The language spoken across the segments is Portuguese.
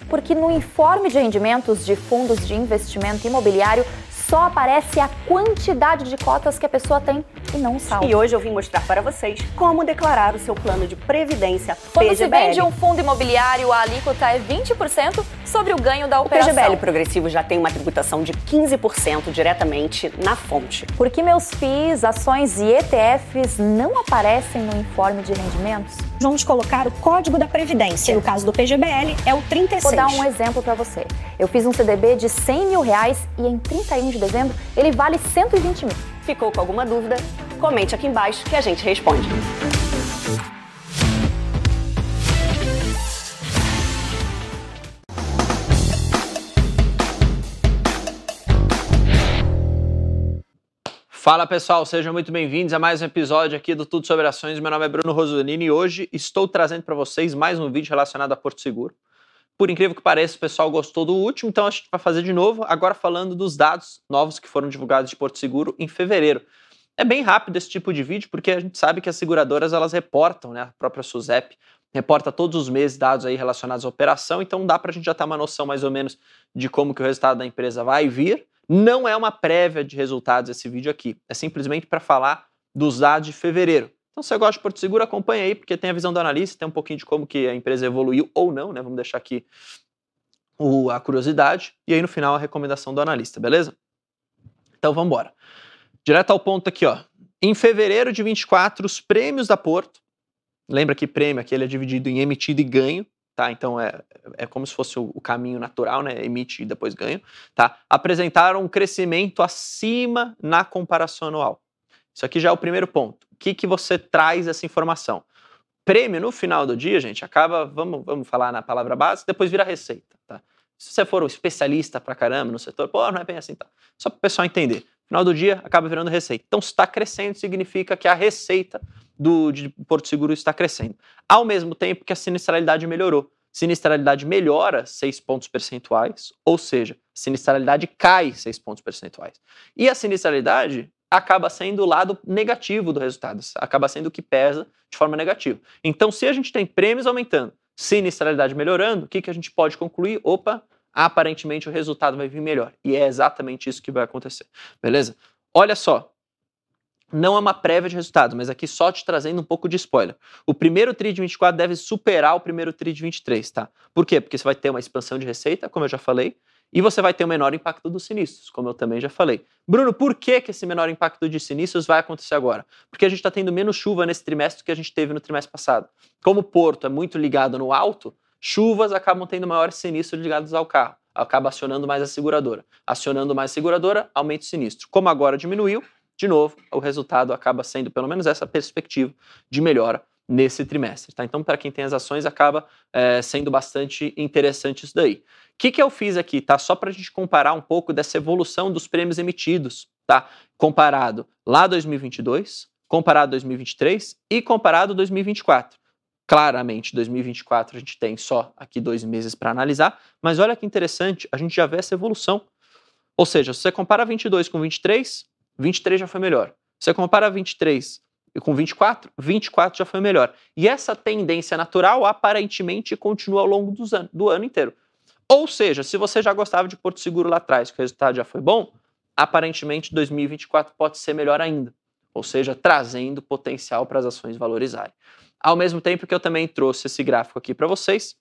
porque no informe de rendimentos de fundos de investimento imobiliário só aparece a quantidade de cotas que a pessoa tem e não o saldo. E hoje eu vim mostrar para vocês como declarar o seu plano de previdência Quando PGBL. se vende um fundo imobiliário, a alíquota é 20% sobre o ganho da O operação. PGBL progressivo já tem uma tributação de 15% diretamente na fonte. Por que meus FIIs, ações e ETFs não aparecem no informe de rendimentos? Vamos colocar o código da Previdência. No caso do PGBL, é o 36. Vou dar um exemplo para você. Eu fiz um CDB de R$100 mil e em 31 de dezembro ele vale 120 mil. Ficou com alguma dúvida? Comente aqui embaixo que a gente responde. Fala pessoal, sejam muito bem-vindos a mais um episódio aqui do Tudo Sobre Ações. Meu nome é Bruno Rosolini e hoje estou trazendo para vocês mais um vídeo relacionado a Porto Seguro. Por incrível que pareça, o pessoal gostou do último, então a gente vai fazer de novo, agora falando dos dados novos que foram divulgados de Porto Seguro em fevereiro. É bem rápido esse tipo de vídeo, porque a gente sabe que as seguradoras elas reportam, né, a própria SUSEP reporta todos os meses dados aí relacionados à operação, então dá para a gente já ter uma noção mais ou menos de como que o resultado da empresa vai vir. Não é uma prévia de resultados esse vídeo aqui, é simplesmente para falar dos dados de fevereiro. Então, se você gosta de Porto Seguro, acompanha aí, porque tem a visão do analista, tem um pouquinho de como que a empresa evoluiu ou não, né? Vamos deixar aqui a curiosidade, e aí no final a recomendação do analista, beleza? Então, vamos embora. Direto ao ponto aqui, ó. Em fevereiro de 24, os prêmios da Porto, lembra que prêmio aqui ele é dividido em emitido e ganho, tá? Então é como se fosse o caminho natural, né? Emite e depois ganho, tá? Apresentaram um crescimento acima na comparação anual. Isso aqui já é o primeiro ponto. O que você traz essa informação? Prêmio, no final do dia, gente, acaba, vamos falar na palavra base, depois vira receita, tá? Se você for um especialista pra caramba no setor, pô, não é bem assim, tá? Só para o pessoal entender. No final do dia, acaba virando receita. Então, se está crescendo, significa que a receita de Porto Seguro está crescendo. Ao mesmo tempo que a sinistralidade melhorou. Sinistralidade melhora 6 pontos percentuais, ou seja, sinistralidade cai 6 pontos percentuais. E a sinistralidade acaba sendo o lado negativo do resultado, acaba sendo o que pesa de forma negativa. Então, se a gente tem prêmios aumentando, sinistralidade melhorando, o que a gente pode concluir? Opa, aparentemente o resultado vai vir melhor. E é exatamente isso que vai acontecer, beleza? Olha só, não é uma prévia de resultados, mas aqui só te trazendo um pouco de spoiler. O primeiro TRI de 24 deve superar o primeiro TRI de 23, tá? Por quê? Porque você vai ter uma expansão de receita, como eu já falei, e você vai ter um menor impacto dos sinistros, como eu também já falei. Bruno, por que esse menor impacto de sinistros vai acontecer agora? Porque a gente está tendo menos chuva nesse trimestre do que a gente teve no trimestre passado. Como o Porto é muito ligado no alto, chuvas acabam tendo maiores sinistros ligados ao carro. Acaba acionando mais a seguradora. Acionando mais a seguradora, aumenta o sinistro. Como agora diminuiu, de novo, o resultado acaba sendo, pelo menos essa perspectiva de melhora nesse trimestre, tá? Então, para quem tem as ações, acaba sendo bastante interessante isso daí. O que eu fiz aqui, tá? Só para a gente comparar um pouco dessa evolução dos prêmios emitidos, tá? Comparado lá 2022, comparado 2023 e comparado 2024. Claramente, 2024 a gente tem só aqui 2 meses para analisar, mas olha que interessante, a gente já vê essa evolução. Ou seja, se você compara 22 com 23, 23 já foi melhor. Se você compara 23 com 24, 24 já foi melhor. E essa tendência natural aparentemente continua ao longo do ano inteiro. Ou seja, se você já gostava de Porto Seguro lá atrás, que o resultado já foi bom, aparentemente 2024 pode ser melhor ainda. Ou seja, trazendo potencial para as ações valorizarem. Ao mesmo tempo que eu também trouxe esse gráfico aqui para vocês,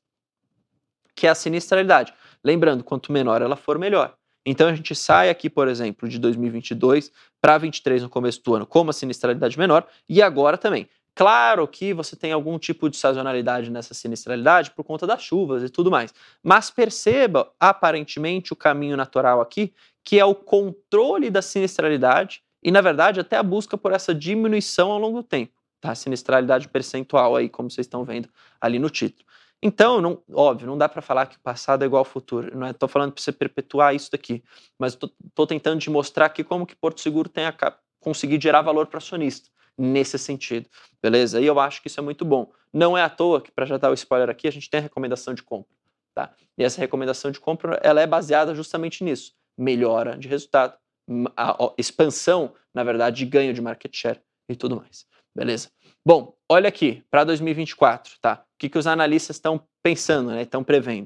que é a sinistralidade. Lembrando, quanto menor ela for, melhor. Então a gente sai aqui, por exemplo, de 2022 para 2023 no começo do ano com uma sinistralidade menor e agora também. Claro que você tem algum tipo de sazonalidade nessa sinistralidade por conta das chuvas e tudo mais, mas perceba aparentemente o caminho natural aqui, que é o controle da sinistralidade e, na verdade, até a busca por essa diminuição ao longo do tempo, tá? Sinistralidade percentual aí, como vocês estão vendo ali no título. Então, óbvio, não dá para falar que o passado é igual ao futuro. Não estou falando para você perpetuar isso daqui, mas estou tentando te mostrar aqui como que Porto Seguro tem conseguido gerar valor para acionista nesse sentido, beleza? E eu acho que isso é muito bom. Não é à toa que, para já dar o spoiler aqui, a gente tem a recomendação de compra, tá? E essa recomendação de compra, ela é baseada justamente nisso. Melhora de resultado, a expansão, na verdade, de ganho de market share e tudo mais, beleza? Bom, olha aqui, para 2024, tá? O que os analistas estão pensando, né? Estão prevendo.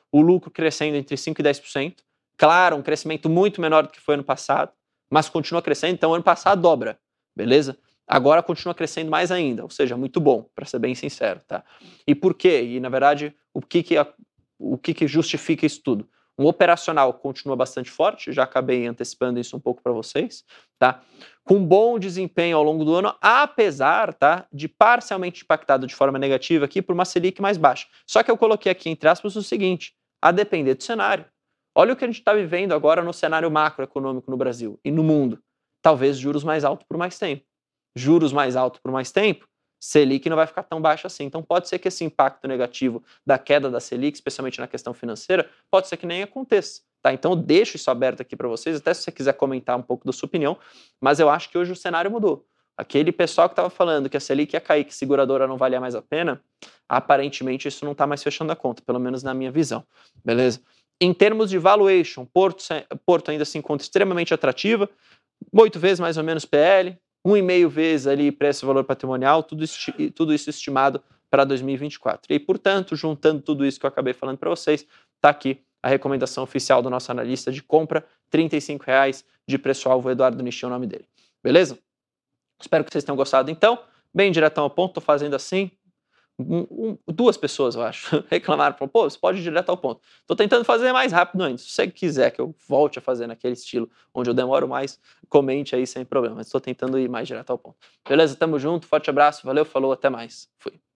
o lucro crescendo entre 5% e 10%. Claro, um crescimento muito menor do que foi ano passado, mas continua crescendo, então ano passado dobra, beleza? Agora continua crescendo mais ainda, ou seja, muito bom, para ser bem sincero, tá? E por quê? E, na verdade, o que justifica isso tudo? Um operacional continua bastante forte, já acabei antecipando isso um pouco para vocês, tá? Com bom desempenho ao longo do ano, apesar, tá, de parcialmente impactado de forma negativa aqui por uma Selic mais baixa. Só que eu coloquei aqui entre aspas o seguinte, a depender do cenário. Olha o que a gente está vivendo agora no cenário macroeconômico no Brasil e no mundo. Talvez juros mais altos por mais tempo. Juros mais altos por mais tempo, Selic não vai ficar tão baixo assim. Então pode ser que esse impacto negativo da queda da Selic, especialmente na questão financeira, pode ser que nem aconteça. Tá? Então eu deixo isso aberto aqui para vocês, até se você quiser comentar um pouco da sua opinião, mas eu acho que hoje o cenário mudou. Aquele pessoal que estava falando que a Selic ia cair, que seguradora não valia mais a pena, aparentemente isso não está mais fechando a conta, pelo menos na minha visão. Beleza? Em termos de valuation, Porto ainda se encontra extremamente atrativa, 8 vezes mais ou menos PL, 1,5 vezes ali preço e valor patrimonial, tudo isso estimado para 2024. E, portanto, juntando tudo isso que eu acabei falando para vocês, está aqui a recomendação oficial do nosso analista de compra, R$ 35,00 de preço-alvo, Eduardo Nishi é o nome dele. Beleza? Espero que vocês tenham gostado. Então, bem diretão ao ponto, estou fazendo assim. Duas pessoas, eu acho, reclamaram, falaram, pô, você pode ir direto ao ponto. Estou tentando fazer mais rápido ainda. Se você quiser que eu volte a fazer naquele estilo onde eu demoro mais, comente aí sem problema. Mas estou tentando ir mais direto ao ponto. Beleza? Tamo junto, forte abraço, valeu, falou, até mais. Fui.